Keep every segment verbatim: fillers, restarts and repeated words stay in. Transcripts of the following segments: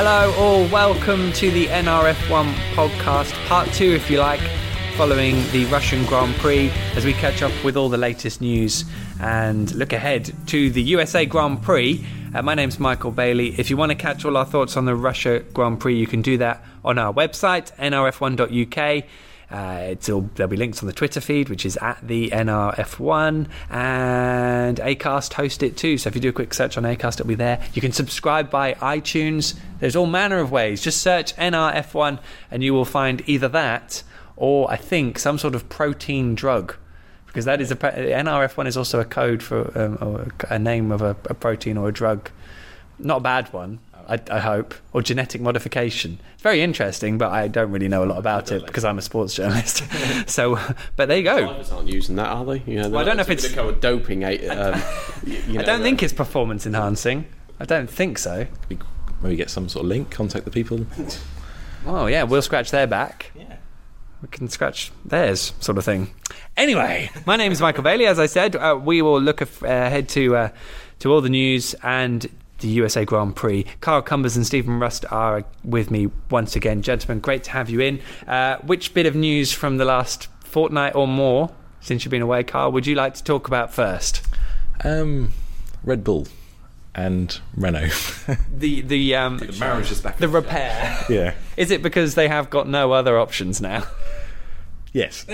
Hello all, welcome to the N R F one podcast, part two if you like, following the Russian Grand Prix as we catch up with all the latest news and look ahead to the U S A Grand Prix. Uh, my name's Michael Bailey. If you want to catch all our thoughts on the Russia Grand Prix, you can do that on our website, N R F one dot U K. Uh, it's all, there'll be links on the Twitter feed, which is at the N R F one, and Acast host it too. So if you do a quick search on Acast, it'll be there. You can subscribe by iTunes. There's all manner of ways. Just search N R F one and you will find either that or I think some sort of protein drug, because that is a N R F one is also a code for um, or a name of a, a protein or a drug. Not a bad one. I, I hope, or genetic modification. It's very interesting, but I don't really know a lot about it because I'm a sports journalist. So, but there you go. Drivers aren't using that, are they? You know, well, I don't know if it's a doping. Um, you know, I don't think it's performance enhancing. I don't think so. Maybe get some sort of link, contact the people. Oh yeah, we'll scratch their back. Yeah, we can scratch theirs, sort of thing. Anyway, my name is Michael Bailey. As I said, uh, we will look ahead to uh, to all the news and the U S A Grand Prix. Carl Cumbers and Stephen Rust are with me once again. Gentlemen, great to have you in. Uh, which bit of news from the last fortnight or more since you've been away, Carl, would you like to talk about first? Um, Red Bull and Renault. the the um the marriage is back. The repair. Yeah. Is it because they have got no other options now? Yes.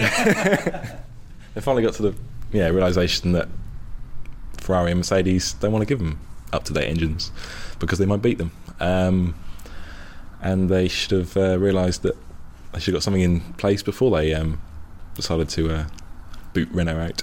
They finally got to the yeah realisation that Ferrari and Mercedes don't want to give them up-to-date engines because they might beat them, um, and they should have uh, realised that they should have got something in place before they um, decided to uh, boot Renault out.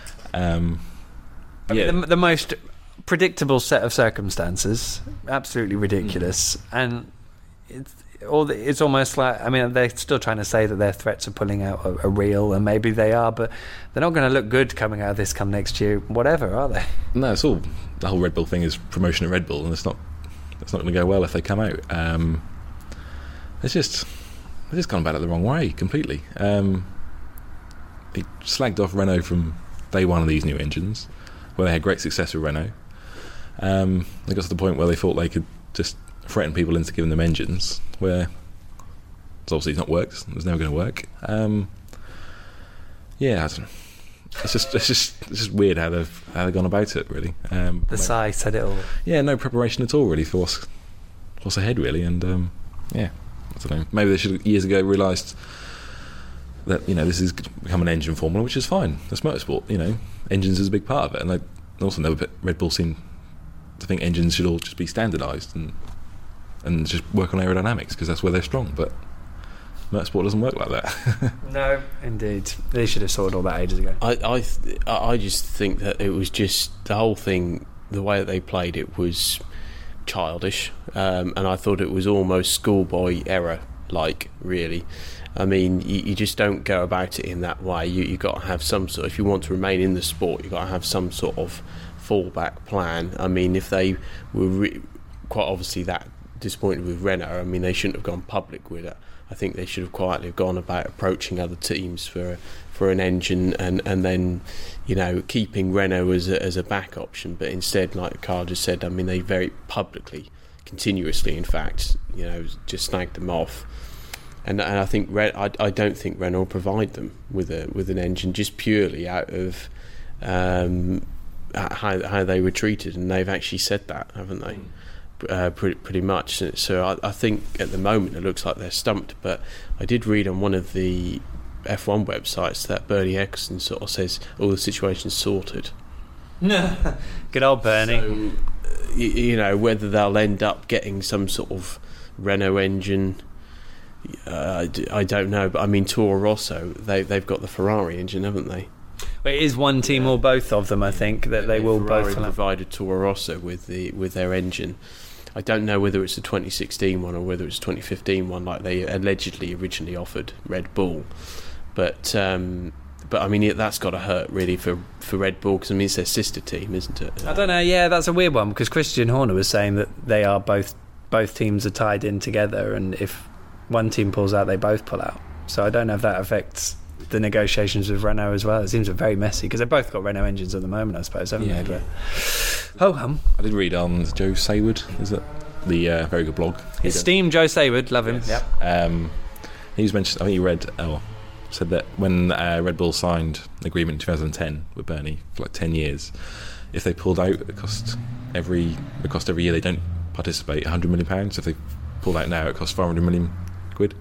Um, I yeah. mean, the, the most predictable set of circumstances, absolutely ridiculous, mm. and it's all. The, it's almost like, I mean, they're still trying to say that their threats of pulling out are, are real, and maybe they are, but they're not going to look good coming out of this come next year, whatever, are they? No, it's all, the whole Red Bull thing is promotion at Red Bull, and it's not it's not going to go well if they come out. Um, it's just they've just gone about it the wrong way completely. Um, they slagged off Renault from day one of these new engines, where they had great success with Renault. Um, they got to the point where they thought they could just threaten people into giving them engines, where it's obviously not worked. It's never going to work. Um, yeah, I don't know. It's just, it's just, it's just weird how they've how they've gone about it, really. Um, the size said it all. Yeah, no preparation at all, really, for what's, what's ahead, really. And um, yeah, I don't know. Maybe they should have years ago realised that, you know, this has become an engine formula, which is fine. That's motorsport, you know. Engines is a big part of it, and they also never put Red Bull seem to think engines should all just be standardised and and just work on aerodynamics because that's where they're strong. But motorsport doesn't work like that. No, indeed. They should have sorted all that ages ago. I I, th- I just think that it was just the whole thing, the way that they played it was childish, um, and I thought it was almost schoolboy error, like, really. I mean, you, you just don't go about it in that way. You you got to have some sort. If you want to remain in the sport, you got to have some sort of fallback plan. I mean, if they were re- quite obviously that disappointed with Renault, I mean, they shouldn't have gone public with it. I think they should have quietly have gone about approaching other teams for for an engine, and, and then, you know, keeping Renault as a, as a back option. But instead, like Carl just said, I mean, they very publicly, continuously, in fact, you know, just snagged them off. And and I think Re- I I don't think Renault provide them with a with an engine just purely out of um, how how they were treated, and they've actually said that, haven't they? Mm. Uh, pretty, pretty much. So I, I think at the moment it looks like they're stumped. But I did read on one of the F one websites that Bernie Ecclestone sort of says all the situation's sorted. Good old Bernie. So, you, you know, whether they'll end up getting some sort of Renault engine, uh, I don't know. But I mean, Toro Rosso, they they've got the Ferrari engine, haven't they? Well, it is one team or both of them, I think, that they will Ferrari both provided Toro Rosso with the with their engine. I don't know whether it's the twenty sixteen one or whether it's twenty fifteen one, like they allegedly originally offered Red Bull. But um, but I mean, that's got to hurt really for, for Red Bull, because I mean, it's their sister team, isn't it? I don't know. Yeah, that's a weird one, because Christian Horner was saying that they are both both teams are tied in together, and if one team pulls out, they both pull out. So I don't know if that affects the negotiations with Renault as well. It seems very messy because they've both got Renault engines at the moment, I suppose, haven't yeah, they? yeah. Ho hum. I did read on Joe Sayward, is it? the uh, very good blog. Esteemed Joe Sayward, love him. Yes. Yep. Um, he was mentioned. I think he read. Oh, said that when uh, Red Bull signed an agreement in two thousand ten with Bernie for like ten years, if they pulled out, it cost every it cost every year they don't participate one hundred million pounds. If they pulled out now, it costs five hundred million quid.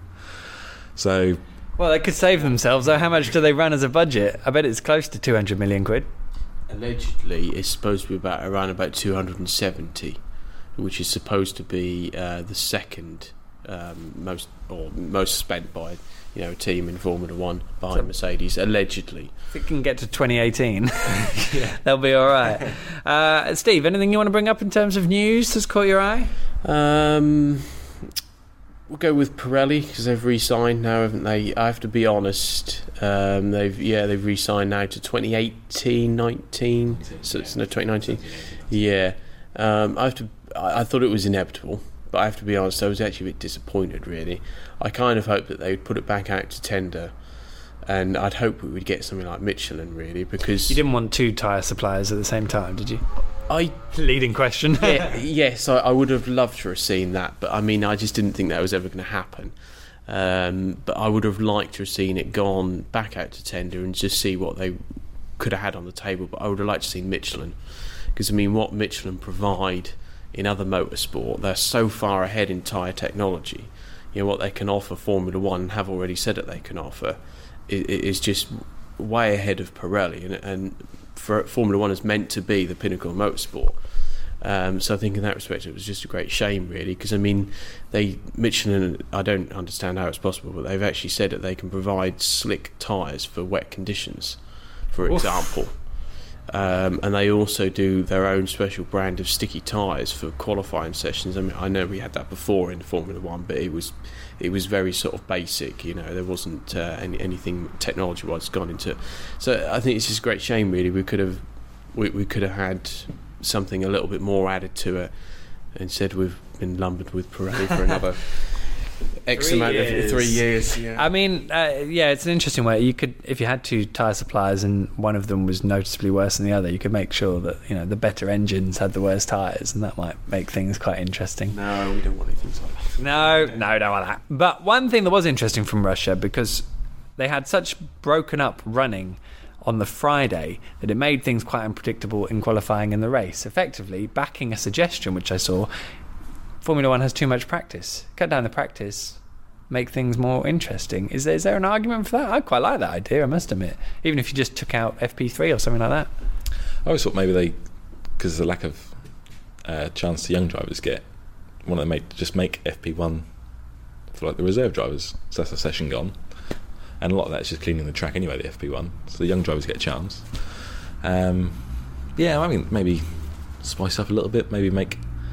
So, well, they could save themselves. Though, how much do they run as a budget? I bet it's close to two hundred million quid. Allegedly, it's supposed to be about around about two hundred seventy, which is supposed to be uh, the second um, most or most spent by you know a team in Formula One behind so, Mercedes. Allegedly, if it can get to twenty eighteen, yeah. They'll be all right. Uh, Steve, anything you want to bring up in terms of news that's caught your eye? Um, we'll go with Pirelli because they've re-signed now, haven't they? I have to be honest. Um, they've yeah they've re-signed now to twenty eighteen, nineteen. So it's no twenty nineteen. Yeah, um, I have to. I, I thought it was inevitable, but I have to be honest. I was actually a bit disappointed. Really, I kind of hoped that they would put it back out to tender, and I'd hope we would get something like Michelin. Really, because you didn't want two tyre suppliers at the same time, did you? I leading question. yeah, yes, I, I would have loved to have seen that, but I mean, I just didn't think that was ever going to happen. Um, but I would have liked to have seen it gone back out to tender and just see what they could have had on the table. But I would have liked to see Michelin, because I mean, what Michelin provide in other motorsport, they're so far ahead in tyre technology. You know what they can offer Formula One, and have already said that they can offer, is, is just way ahead of Pirelli, and, and for Formula One is meant to be the pinnacle of motorsport. Um, so I think in that respect it was just a great shame, really, because I mean, they Michelin, I don't understand how it's possible, but they've actually said that they can provide slick tyres for wet conditions, for Oof. example. Um, and they also do their own special brand of sticky tyres for qualifying sessions. I mean, I know we had that before in Formula One, but it was it was very sort of basic. You know, there wasn't uh, any, anything technology-wise gone into it. So I think it's just a great shame, really. We could have we, we could have had something a little bit more added to it. Instead, we've been lumbered with Pirelli for another X three amount years. of three years. Yeah. I mean, uh, yeah, it's an interesting way. You could, if you had two tyre suppliers and one of them was noticeably worse than the other, you could make sure that you know the better engines had the worst tyres, and that might make things quite interesting. No, we don't want anything like that. No, no, don't want that. But one thing that was interesting from Russia, because they had such broken up running on the Friday that it made things quite unpredictable in qualifying in the race, effectively backing a suggestion which I saw. Formula One has too much practice. Cut down the practice, make things more interesting. Is there, is there an argument for that? I quite like that idea, I must admit. Even if you just took out F P three or something like that. I always thought maybe they, because of the lack of uh, chance the young drivers get, why don't they make, just make F P one for like the reserve drivers? So that's a session gone. And a lot of that's just cleaning the track anyway, the F P one. So the young drivers get a chance. Um, yeah, I mean, maybe spice up a little bit, maybe make,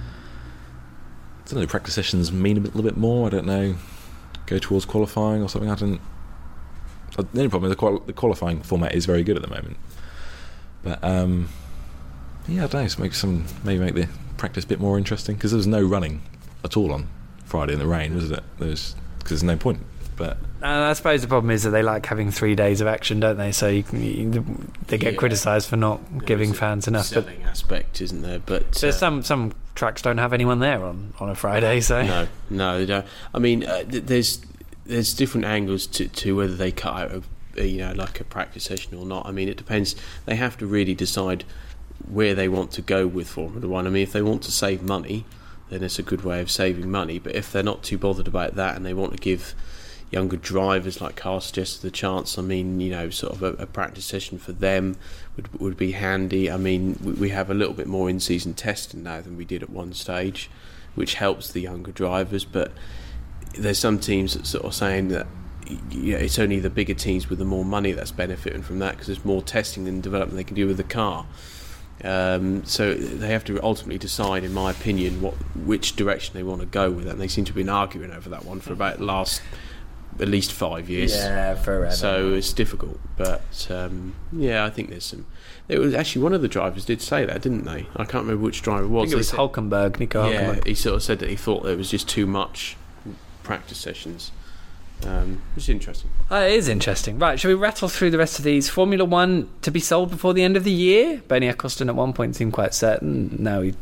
I don't know, practice sessions mean a little bit more, I don't know, go towards qualifying or something. I don't. The only problem is the, qual- the qualifying format is very good at the moment. But, um, yeah, I don't know, so make some, maybe make the practice a bit more interesting, because there was no running at all on Friday in the rain, was it? There was, because there's no point. But and I suppose the problem is that they like having three days of action, don't they? So you can, you, they get yeah. criticised for not There giving is a fans enough. selling But aspect, isn't there? But there's uh, some some tracks don't have anyone there on, on a Friday. So no, no, they don't. I mean, uh, th- there's there's different angles to, to whether they cut out a, a, you know, like a practice session or not. I mean, it depends. They have to really decide where they want to go with Formula One. I mean, if they want to save money, then it's a good way of saving money. But if they're not too bothered about that and they want to give younger drivers, like Carl suggested, the chance, I mean, you know, sort of a, a practice session for them would would be handy. I mean, we, we have a little bit more in-season testing now than we did at one stage, which helps the younger drivers. But there's some teams that sort of saying that, you know, it's only the bigger teams with the more money that's benefiting from that, because there's more testing and development they can do with the car. Um, so they have to ultimately decide, in my opinion, what which direction they want to go with that. And they seem to have been arguing over that one for about the last at least five years. Yeah, forever. So it's difficult, but um, yeah, I think there's some. It was actually one of the drivers did say that, didn't they? I can't remember which driver it was. I think it was said, Hulkenberg, Nico yeah, Hulkenberg. he sort of said that he thought there was just too much practice sessions, um, which is interesting. Oh, it is interesting. Right, shall we rattle through the rest of these? Formula One to be sold before the end of the year. Bernie Eccleston at one point seemed quite certain. Now he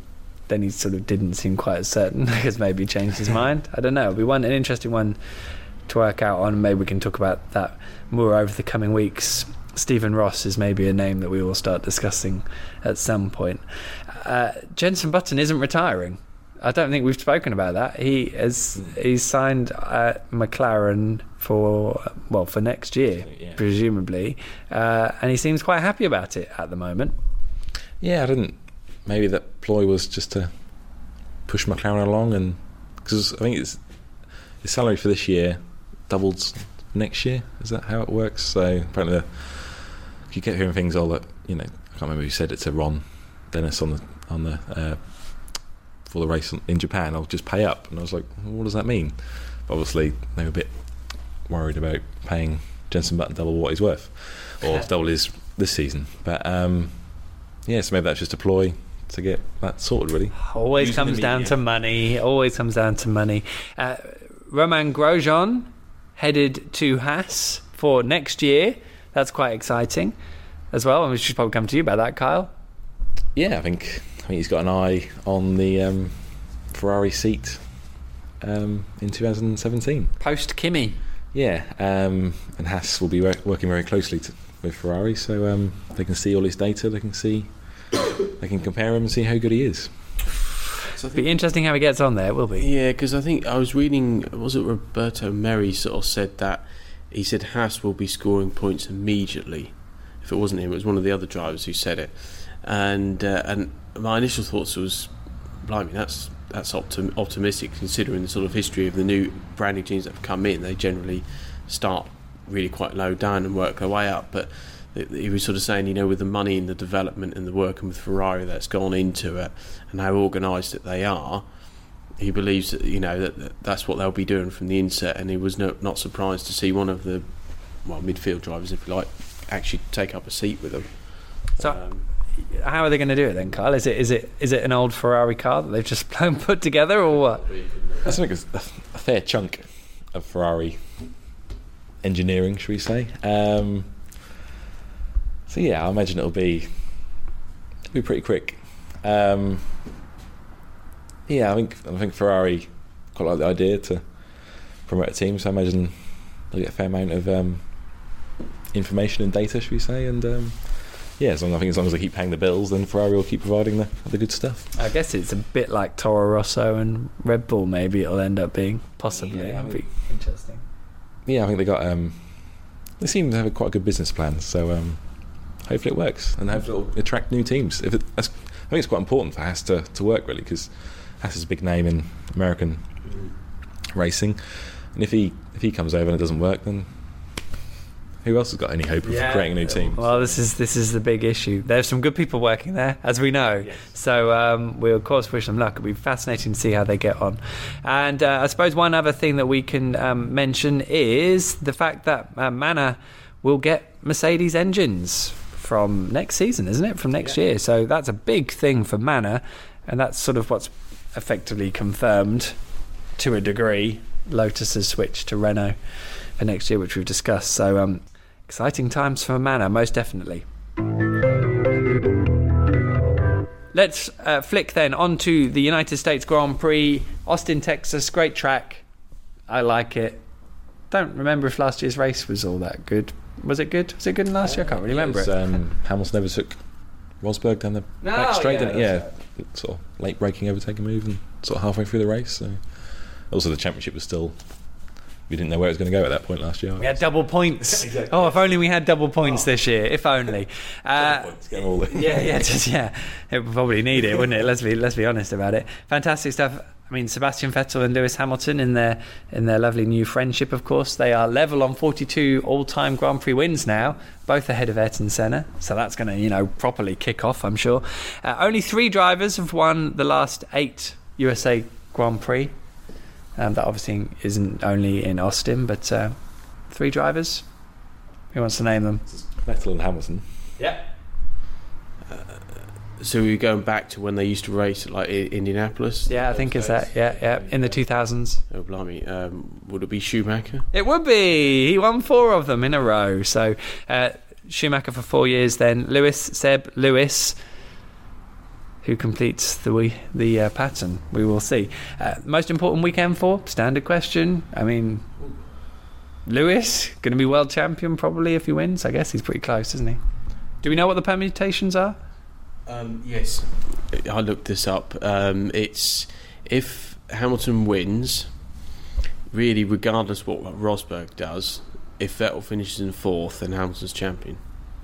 then he sort of didn't seem quite as certain because maybe he changed his mind. I don't know. It'll be one an interesting one to work out on. Maybe we can talk about that more over the coming weeks. Stephen Ross is maybe a name that we will start discussing at some point. Uh, Jenson Button isn't retiring. I don't think we've spoken about that. He has he's signed uh, McLaren for well for next year, yeah. presumably, uh, and he seems quite happy about it at the moment. Yeah, I didn't. Maybe that ploy was just to push McLaren along, and because I think it's his salary for this year doubled next year. Is that how it works? So apparently, the, you get hearing things all that you know. I can't remember who said it to Ron Dennis on the on the. Uh, for the race in Japan, I'll just pay up. And I was like, well, what does that mean? But obviously they were a bit worried about paying Jenson Button double what he's worth, or double his this season. But um, yeah, so maybe that's just a ploy to get that sorted, really. Always Using comes the down media. to money. Always comes down to money. Uh, Romain Grosjean headed to Haas for next year. That's quite exciting as well. And we should probably come to you about that, Kyle. Yeah, I think I think he's got an eye on the um, Ferrari seat um, in two thousand seventeen. Post Kimi. Yeah, um, and Haas will be wor- working very closely to, with Ferrari, so um, they can see all his data. They can see, they can compare him and see how good he is. So I Be think, interesting how he gets on there. It will be. yeah, because I think I was reading. Was it Roberto Merri sort of said that he said Haas will be scoring points immediately. If it wasn't him, it was one of the other drivers who said it. And uh, and my initial thoughts was, blimey, that's that's optim- optimistic considering the sort of history of the new brand new teams that have come in. They generally start really quite low down and work their way up. But he was sort of saying, you know, with the money and the development and the working with Ferrari that's gone into it and how organised that they are, he believes that, you know, that that's what they'll be doing from the inset. And he was no, not surprised to see one of the well midfield drivers, if you like, actually take up a seat with them. So. Um, How are they going to do it then, Kyle? Is it is it is it an old Ferrari car that they've just put together, or what? I think it's a, a fair chunk of Ferrari engineering, should we say? Um, so yeah, I imagine it'll be it'll be pretty quick. Um, yeah, I think I think Ferrari quite like the idea to promote a team, so I imagine they'll get a fair amount of um, information and data, should we say, and. Um, Yeah, as long, I think as long as they keep paying the bills, then Ferrari will keep providing the, the good stuff. I guess it's a bit like Toro Rosso and Red Bull. Maybe it'll end up being possibly. Yeah, I It'll mean- be interesting. Yeah, I think they got. Um, they seem to have a quite a good business plan, so um, hopefully it works, and hopefully it'll attract new teams. If it, that's, I think it's quite important for Haas to, to work really, because Haas is a big name in American racing, and if he if he comes over and it doesn't work, then. Who else has got any hope of Yeah. creating a new team? Well, this is this is the big issue. There's some good people working there, as we know. Yes. So um, we of course wish them luck. It'll be fascinating to see how they get on. And uh, I suppose one other thing that we can um, mention is the fact that uh, Manor will get Mercedes engines from next season, isn't it? From next Yeah. year. So that's a big thing for Manor, and that's sort of what's effectively confirmed to a degree. Lotus has switched to Renault for next year, which we've discussed. So um, exciting times for Manor, most definitely. Let's uh, flick then onto the United States Grand Prix, Austin, Texas. Great track. I like it. Don't remember if last year's race was all that good. Was it good? Was it good in last year? I can't really remember Yes, it. Um, Hamilton overtook Rosberg down the No, back straight, yeah, didn't it? Yeah, that's sort of late braking overtaking move, and sort of halfway through the race. So. Also, the championship was still. We didn't know where it was going to go at that point last year. We had double points. Oh, if only we had double points this year. If only. Uh, Points, get them all in. yeah, yeah, just yeah. It would probably need it, wouldn't it? Let's be let's be honest about it. Fantastic stuff. I mean, Sebastian Vettel and Lewis Hamilton in their in their lovely new friendship. Of course, they are level on forty-two all-time Grand Prix wins now, both ahead of Ayrton Senna. So that's going to you know properly kick off, I'm sure. Uh, only three drivers have won the last eight U S A Grand Prix. Um, that obviously isn't only in Austin, but uh, three drivers. Who wants to name them? Vettel and Hamilton. Yeah. so we're going back to when they used to race at like I- Indianapolis. Yeah, I think it's that. Yeah, yeah. In the two thousands. Oh blimey! Um, would it be Schumacher? It would be. He won four of them in a row. So uh, Schumacher for four years, then Lewis, Seb, Lewis. who completes the we, the uh, pattern. We will see. Uh, most important weekend for? Standard question. I mean, Lewis, going to be world champion probably if he wins. I guess he's pretty close, isn't he? Do we know what the permutations are? Um, yes. I looked this up. Um, it's if Hamilton wins, really regardless of what Rosberg does, if Vettel finishes in fourth, then Hamilton's champion.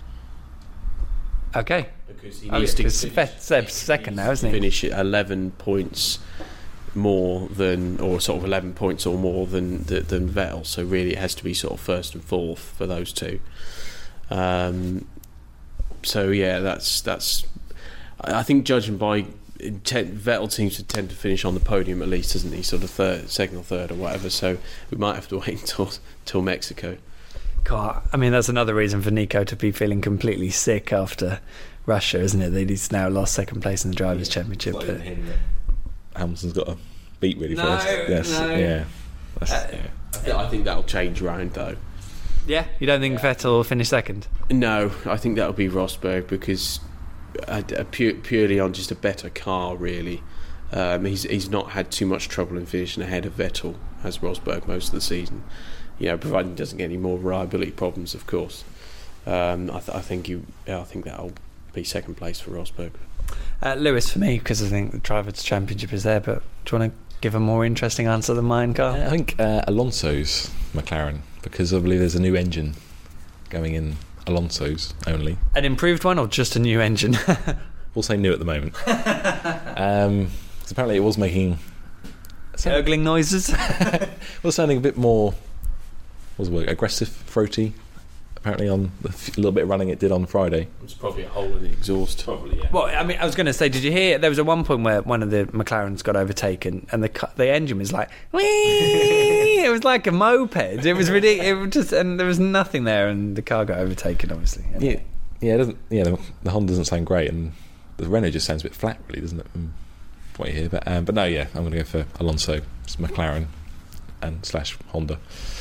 Okay. Because he Oh, needs yeah, to 'cause Fe- Seb's second now, isn't he? finish at eleven points more than, or sort of eleven points or more than than, than Vettel. So really, it has to be sort of first and fourth for those two. Um, so yeah, that's that's. I think judging by intent, Vettel seems to tend to finish on the podium at least, doesn't he? Sort of third, second or third or whatever. So we might have to wait until till Mexico. God, I mean, that's another reason for Nico to be feeling completely sick after Russia, isn't it? That he's now lost second place in the Drivers' Yeah. Championship. It's But like him that Hamilton's got to beat really No, first. Yes, no. yeah. That's, Uh, yeah. I think that'll change round though. yeah, you don't think Vettel will finish second? No, I think that'll be Rosberg because uh, uh, pu- purely on just a better car, really. Um, he's he's not had too much trouble in finishing ahead of Vettel as Rosberg most of the season. You know, providing he doesn't get any more reliability problems, of course. Um, I, th- I think you, yeah, I think that'll be second place for Rosberg. Uh, Lewis for me, because I think the Drivers' Championship is there. But do you want to give a more interesting answer than mine, Carl? I think uh, Alonso's McLaren, because I believe there's a new engine going in Alonso's only. An improved one or just a new engine? We'll say new at the moment. um, 'cause apparently it was making Gurgling noises. was sounding a bit more, what was the word, aggressive, throaty. Apparently on the f- little bit of running it did on Friday. It's probably a hole in the exhaust. Probably, yeah. Well, I mean, I was going to say, did you hear? There was at one point where one of the McLarens got overtaken, and the cu- the engine was like, wee! It was like a moped. It was ridiculous. It was just, and there was nothing there, and the car got overtaken, obviously. Yeah, yeah, it doesn't. Yeah, the, the Honda doesn't sound great, and the Renault just sounds a bit flat, really, doesn't it? From what you hear, but um, but no, yeah, I'm going to go for Alonso, it's McLaren, and slash Honda.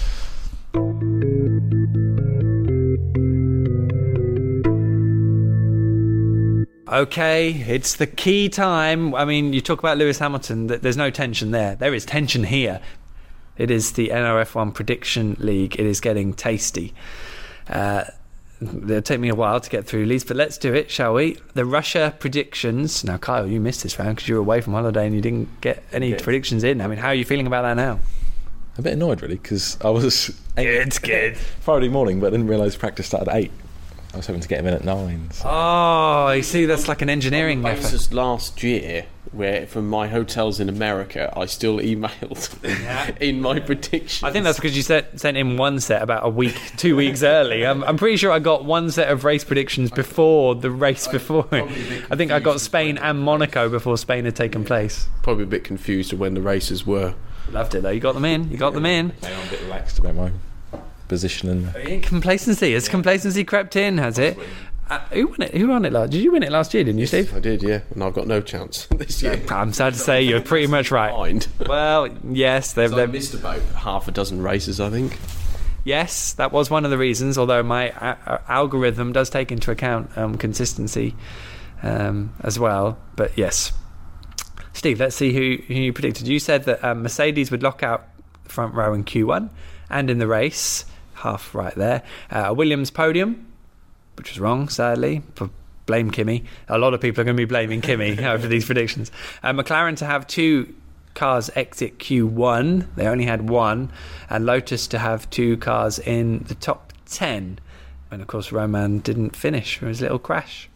Okay, it's the key time. I mean, you talk about Lewis Hamilton, that there's no tension there. There is tension here. It is the N R F one Prediction League. It is getting tasty. Uh, it'll take me a while to get through these, but let's do it, shall we? The Russia predictions. Now, Kyle, you missed this round because you were away from holiday and you didn't get any Yeah. predictions in. I mean, how are you feeling about that now? A bit annoyed, really, because I was It's good. Friday morning, but I didn't realise practice started at eight. I was hoping to get him in at nine. So. Oh, you see, that's like an engineering It was effort. just last year where from my hotels in America I still emailed in my predictions. I think that's because you sent, sent in one set about a week, two weeks early. I'm, I'm pretty sure I got one set of race predictions before the race before. I think I got Spain and Monaco before Spain had taken place. probably a bit confused of when the races were. Loved it though. You got them in. You got them in. I'm a bit relaxed about my position and Complacency. Has complacency crept in? Has it? Uh, who won it? Who won it last? Did you win it last year? Didn't you, Steve? I did, yeah, and I've got no chance this year. I'm sad to say you're pretty much right. Mind. Well, yes, they've, So I they've missed about half a dozen races, I think. yes, that was one of the reasons. Although my a- algorithm does take into account um, consistency um, as well. But yes, Steve, let's see who, who you predicted. You said that um, Mercedes would lock out the front row in Q one and in the race, half right there. Uh, a Williams podium, which was wrong, sadly. For blame Kimi. A lot of people are going to be blaming Kimi over these predictions. Uh, McLaren to have two cars exit Q one. They only had one. And Lotus to have two cars in the top ten. And of course, Roman didn't finish for his little crash.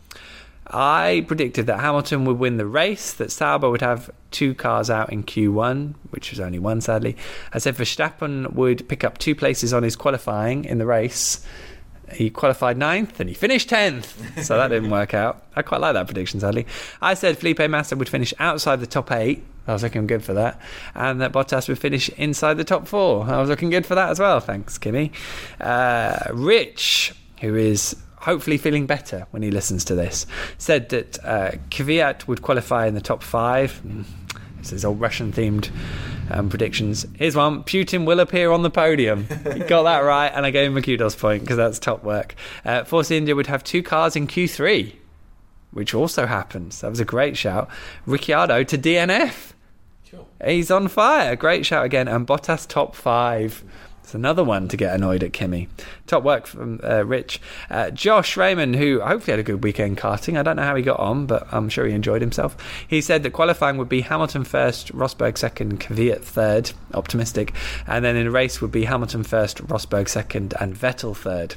I predicted that Hamilton would win the race, that Sauber would have two cars out in Q one, which was only one, sadly. I said Verstappen would pick up two places on his qualifying in the race. He qualified ninth and he finished tenth, so that didn't work out. I quite like that prediction, sadly. I said Felipe Massa would finish outside the top eight. I was looking good for that. And that Bottas would finish inside the top four. I was looking good for that as well. Thanks, Kimi. Uh, Rich, who is hopefully feeling better when he listens to this, said that uh, Kvyat would qualify in the top five. Mm, It's his old Russian-themed um, predictions. Here's one. Putin will appear on the podium. You got that right, and I gave him a kudos point because that's top work. Uh, Force India would have two cars in Q three. which also happens. That was a great shout. Ricciardo to D N F. Sure. He's on fire. Great shout again. And Bottas top five. It's another one to get annoyed at Kimi. Top work from uh, Rich. Uh, Josh Raymond, who hopefully had a good weekend karting. I don't know how he got on, but I'm sure he enjoyed himself. He said that qualifying would be Hamilton first, Rosberg second, Kvyat third. Optimistic. And then in the race would be Hamilton first, Rosberg second, and Vettel third.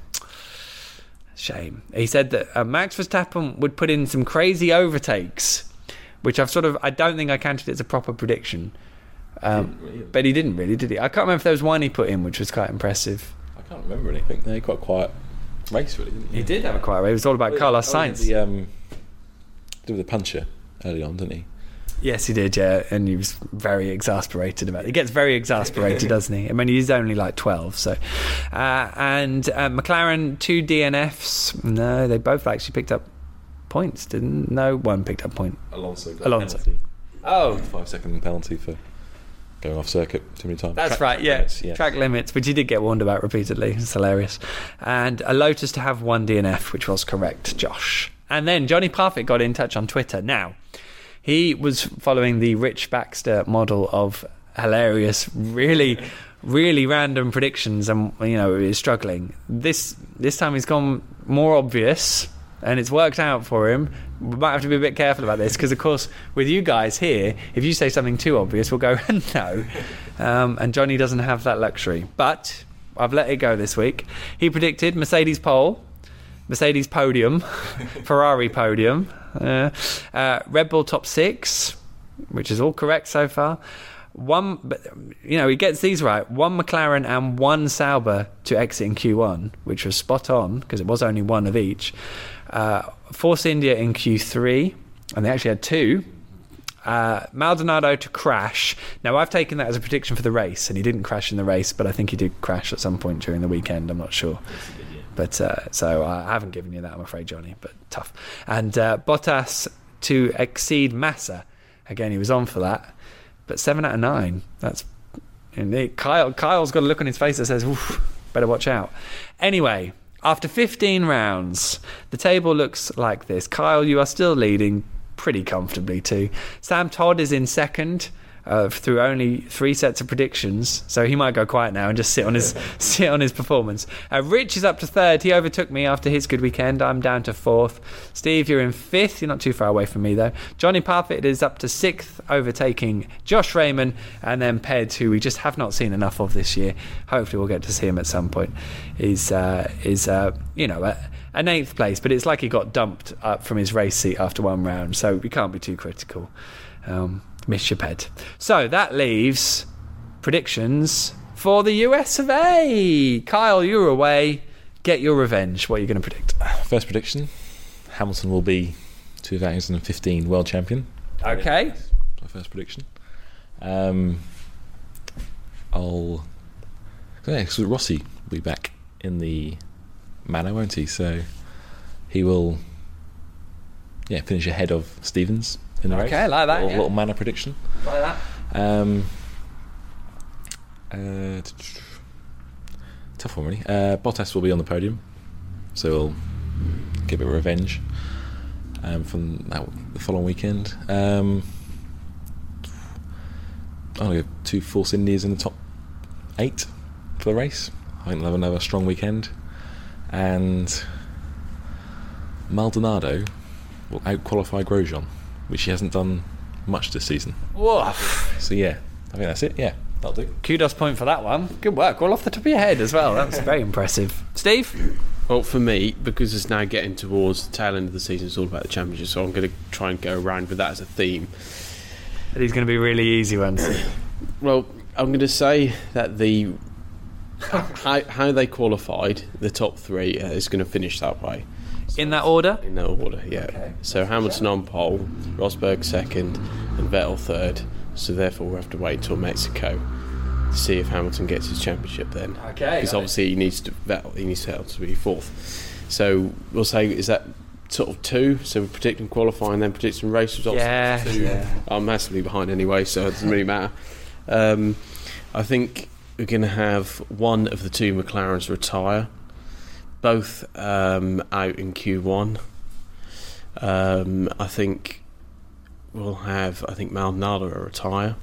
Shame. He said that uh, Max Verstappen would put in some crazy overtakes, which I've sort of... I don't think I counted it as a proper prediction. Um, but he didn't really, did he? I can't remember if there was one he put in, which was quite impressive. I can't remember anything. They had quite a quiet race, really, didn't he? He did have a quiet race. It was all about Carlos Sainz. The, um, did with the puncher early on, didn't he? Yes, he did, yeah. And he was very exasperated about it. He gets very exasperated, doesn't he? I mean, he's only like twelve, so. Uh, and uh, McLaren, two D N Fs. No, they both actually picked up points, didn't? No, one picked up point. Alonso got Alonso. a penalty. Oh. Five second penalty for going off circuit too many times. That's track, right, track yeah. limits, yeah. Track limits, which he did get warned about repeatedly. It's hilarious. And a Lotus to have one D N F, which was correct, Josh. And then Johnny Parfitt got in touch on Twitter. Now, he was following the Rich Baxter model of hilarious, really, really random predictions, and you know, he was struggling. This this time he's gone more obvious, and it's worked out for him. We might have to be a bit careful about this, because of course with you guys here, if you say something too obvious, we'll go no. Um, and Johnny doesn't have that luxury. But I've let it go this week. He predicted Mercedes pole, Mercedes podium, Ferrari podium, uh, uh, Red Bull top six, which is all correct so far. One, but you know, he gets these right. One McLaren and one Sauber to exit in Q one, which was spot on because it was only one of each. Uh, Force India in Q three, and they actually had two. Uh, Maldonado to crash. Now, I've taken that as a prediction for the race, and he didn't crash in the race, but I think he did crash at some point during the weekend. I'm not sure. Yes, he did, yeah. But uh, so I haven't given you that, I'm afraid, Johnny. But tough. And uh, Bottas to exceed Massa. Again, he was on for that. But seven out of nine. That's and it, Kyle. Kyle's got a look on his face that says, "Oof, better watch out." Anyway, after fifteen rounds, the table looks like this. Kyle, you are still leading pretty comfortably too. Sam Todd is in second uh, through only three sets of predictions, so he might go quiet now and just sit on his sit on his performance. Uh, Rich is up to third. He overtook me after his good weekend. I'm down to fourth. Steve, you're in fifth. You're not too far away from me though. Johnny Parfitt is up to sixth, overtaking Josh Raymond, and then Ped, who we just have not seen enough of this year. Hopefully we'll get to see him at some point. Is uh, is uh, you know. A, An eighth place, but it's like he got dumped up from his race seat after one round, so we can't be too critical. Um, miss your pet. So that leaves predictions for the U S of A. Kyle, you're away. Get your revenge. What are you going to predict? First prediction: Hamilton will be twenty fifteen world champion. Okay. My first prediction. Um, I'll. Yeah, because Rossi will be back in the manner, won't he? So he will, yeah, finish ahead of Stevens in the race. Okay, like that. Little, yeah. little manner prediction. Like that. Um, uh, tough one, really. Uh, Bottas will be on the podium, so we'll give it revenge um, from that, the following weekend. Um, I'm going to go two Force Indies in the top eight for the race. I think they'll have another strong weekend. And Maldonado will out-qualify Grosjean, which he hasn't done much this season. Woof. So yeah, I think that's it. Yeah, that'll do. Kudos point for that one. Good work. All off the top of your head as well. That's very impressive. Steve? Well, for me, because it's now getting towards the tail end of the season, it's all about the championship, so I'm going to try and go around with that as a theme. These going to be really easy ones. Well, I'm going to say that the how, how they qualified, the top three, uh, is going to finish that way. In that order? In that order, yeah. Okay. So Hamilton on pole, Rosberg second, and Vettel third. So therefore we'll have to wait until Mexico to see if Hamilton gets his championship then. Okay. Because obviously he needs to Vettel, he needs Vettel to be fourth. So we'll say, is that sort of two? So we're predicting qualifying, then predicting race results. Yeah. Two. yeah. I'm massively behind anyway, so it doesn't really matter. Um, I think we're going to have one of the two McLarens retire, both um, out in Q one. Um, I think we'll have, I think Maldonado will retire.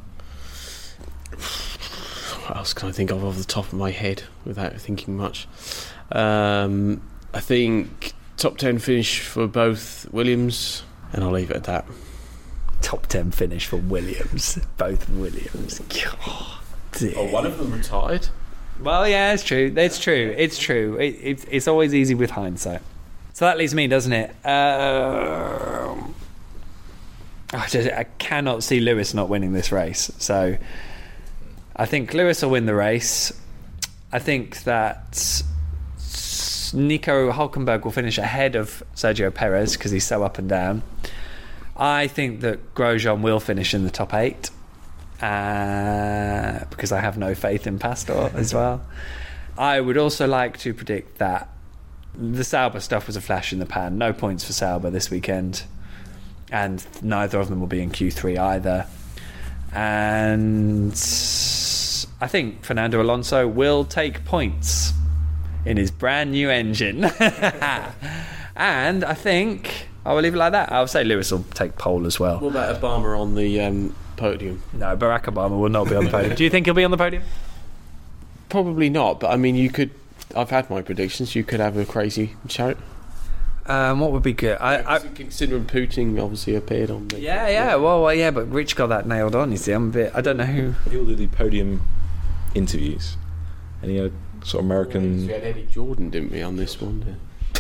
What else can I think of off the top of my head without thinking much? Um, I think top ten finish for both Williams, and I'll leave it at that. Top ten finish for Williams. Both Williams. God, dear. Oh, one of them retired. Well, yeah, it's true. It's true. It's true. It, it's it's always easy with hindsight. So that leaves me, doesn't it? Uh, I, just, I cannot see Lewis not winning this race. So I think Lewis will win the race. I think that Nico Hülkenberg will finish ahead of Sergio Perez because he's so up and down. I think that Grosjean will finish in the top eight uh, because I have no faith in Pastor as well. I would also like to predict that the Sauber stuff was a flash in the pan. No points for Sauber this weekend, and neither of them will be in Q three either. And I think Fernando Alonso will take points in his brand new engine. And I think I will leave it like that. I'll say Lewis will take pole as well. What about Obama on the um, podium? No, Barack Obama will not be on the podium. Do you think he'll be on the podium? Probably not, but I mean, you could. I've had my predictions. You could have a crazy shout. Um, what would be good? I, I considering Putin obviously appeared on the. Yeah, yeah. Well, well, yeah, but Rich got that nailed on. You see, I'm a bit. I don't know who. He will do the podium interviews. Any uh, sort of American. We had Eddie Jordan, didn't we, on this one? Yeah.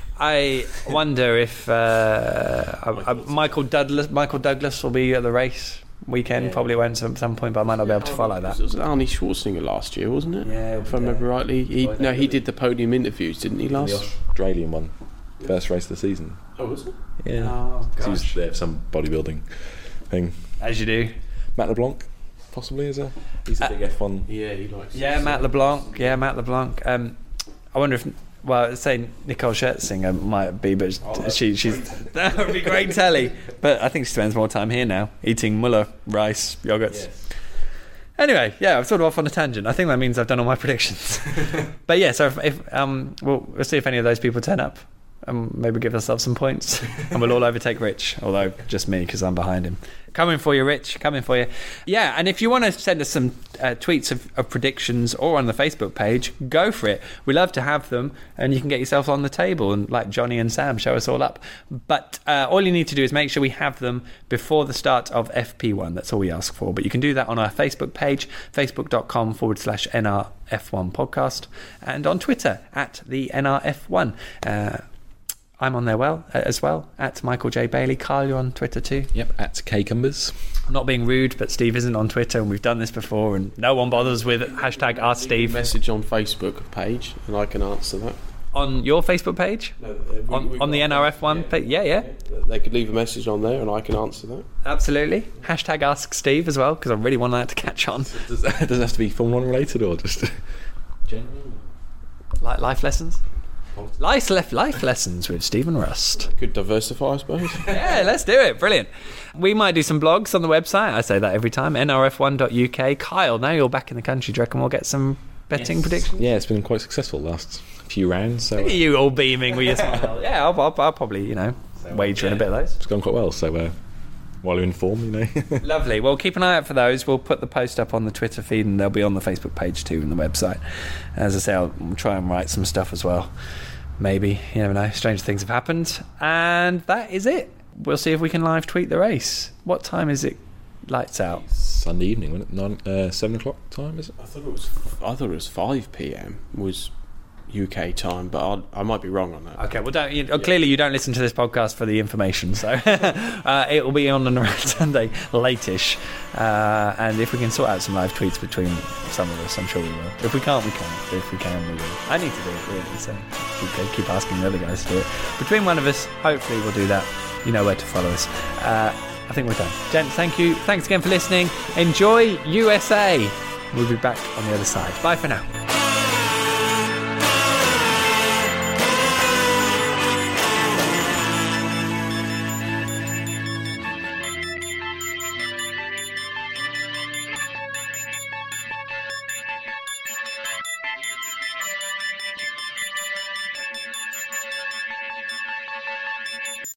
I wonder if uh, uh, Michael Douglas Michael Douglas will be at the race weekend. Yeah. Probably went at some point, but I might not be able to follow that. It was Arnie Schwarzenegger last year, wasn't it? Yeah, if I remember rightly. He, no, he did the podium interviews, didn't he? Last the Australian one, first race of the season. Oh, was it? Yeah. Oh, he was there for some bodybuilding thing. As you do. Matt LeBlanc, possibly is a he's a uh, big F one. Yeah, he likes. Yeah, Matt LeBlanc. Yeah, Matt LeBlanc. Um, I wonder if. Well, say Nicole Scherzinger might be, but oh, she she's that would be great telly. But I think she spends more time here now, eating Muller rice yogurts. Yes. Anyway, yeah, I've sort of off on a tangent. I think that means I've done all my predictions. But yeah, so if, if um, we'll we'll see if any of those people turn up, and maybe give ourselves some points, and we'll all overtake Rich. Although just me because I'm behind him. Coming for you, Rich. Coming for you. Yeah, and if you want to send us some uh, tweets of, of predictions or on the Facebook page, go for it. We love to have them, and you can get yourself on the table and like Johnny and Sam show us all up. But uh, all you need to do is make sure we have them before the start of F P one. That's all we ask for. But you can do that on our Facebook page, facebook.com forward slash NRF1 podcast, and on Twitter at the N R F one. Uh, I'm on there well uh, as well at Michael J Bailey. Carl, you're on Twitter too. Yep, at Kcumbers. I'm not being rude, but Steve isn't on Twitter, and we've done this before, and no one bothers with hashtag Ask Steve. Message on Facebook page, and I can answer that. On your Facebook page? No, uh, we, on on the N R F one yeah. page? Yeah, yeah. yeah. They could leave a message on there, and I can answer that. Absolutely. Hashtag Ask Steve as well, because I really want that to catch on. Does that, does it have to be Formula One related or just general? Like life lessons? Life, life lessons with Stephen Rust. Could diversify, I suppose. Yeah, let's do it. Brilliant. We might do some blogs on the website. I say that every time. N R F one dot U K. Kyle, now you're back in the country. Do you reckon we'll get some betting yes. predictions? Yeah, it's been quite successful the last few rounds. So look at you all beaming with your smile. Yeah, I'll, I'll, I'll probably, you know, so, wager yeah. in a bit of those. It's gone quite well, so uh, while you're in form, you know. Lovely. Well, keep an eye out for those. We'll put the post up on the Twitter feed, and they'll be on the Facebook page too and the website. As I say, I'll try and write some stuff as well. Maybe, you never know, strange things have happened. And that is it. We'll see if we can live tweet the race. What time is it lights out? Sunday evening, wasn't it? Nine, uh, seven o'clock time, is it? I thought it was I thought it was five p.m. was U K time, but I'll, I might be wrong on that. Okay, well, don't, you, yeah. clearly you don't listen to this podcast for the information, so uh, it will be on on around Sunday, late-ish. Uh, and if we can sort out some live tweets between some of us, I'm sure we will. If we can't, we can't. But if we can, we will. I need to do it, really, so keep, keep asking the other guys to do it. Between one of us, hopefully we'll do that. You know where to follow us. Uh, I think we're done. Gents, thank you. Thanks again for listening. Enjoy U S A. We'll be back on the other side. Bye for now.